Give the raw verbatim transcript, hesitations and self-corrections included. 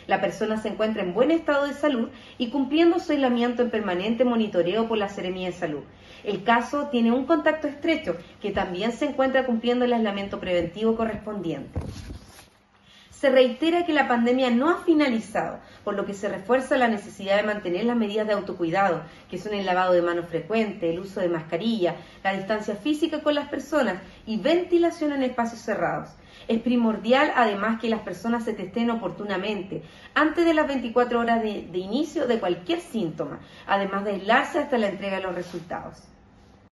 La persona se encuentra en buen estado de salud y cumpliendo su aislamiento en permanente monitoreo por la Seremía de Salud. El caso tiene un contacto estrecho que también se encuentra cumpliendo el aislamiento preventivo correspondiente. Se reitera que la pandemia no ha finalizado, por lo que se refuerza la necesidad de mantener las medidas de autocuidado, que son el lavado de manos frecuente, el uso de mascarilla, la distancia física con las personas y ventilación en espacios cerrados. Es primordial además que las personas se testen oportunamente, antes de las veinticuatro horas de, de inicio de cualquier síntoma, además de aislarse hasta la entrega de los resultados.